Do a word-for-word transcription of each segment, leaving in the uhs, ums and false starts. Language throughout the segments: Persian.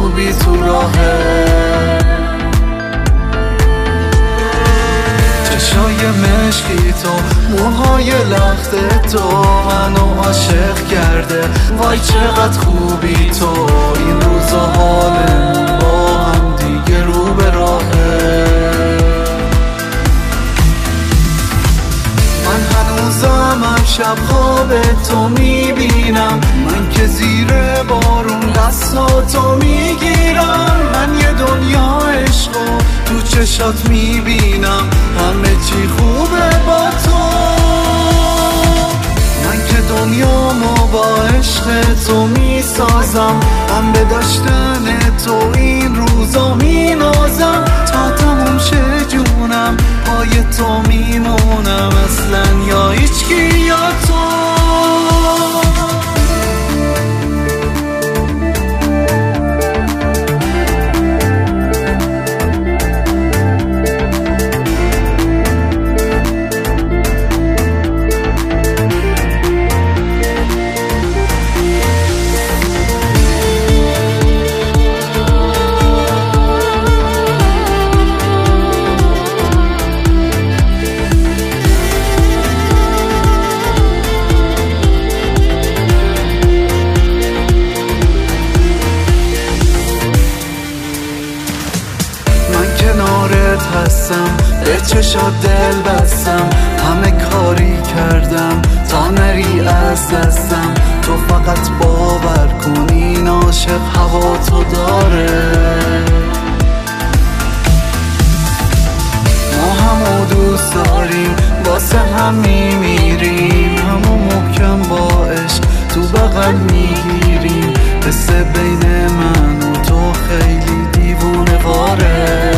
خوبی تو راهه. چشای مشکی تو، موهای لخت تو منو عاشق کرده. وای چقدر خوبی تو، این روزا حالمون با هم دیگه رو به راهه. من هنوزم هم شب خواب تو میبینم، من که زیر بارون دستاتو میگیرم. من یه دنیا عشقو تو چشات میبینم، همه چی خوبه با تو. من که دنیامو با عشق تو میسازم، من به داشتن تو این روزا مینازم. تا تموم شه جونم پای تو میمونم، اصلا یا هیچکی یا تو. کنارت هستم، به چشات دل بستم، همه کاری کردم تا نری از دستم. تو فقط باور کن این عاشق هوا تو داره. ما همو دوست داریم، واسه هم میمیریم، همو محکم با عشق تو بغل میگیریم. حس بین من و تو خیلی دیوونه واره.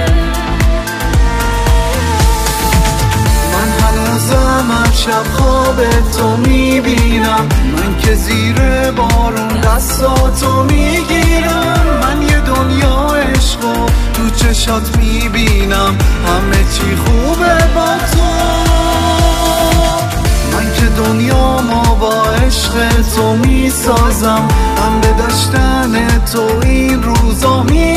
من شب خواب تو میبینم، من که زیر بارون دستاتو میگیرم. من یه دنیا عشقو تو چشات میبینم، همه چی خوبه با تو. من که دنیامو با عشق تو میسازم، من به داشتن تو این روزا می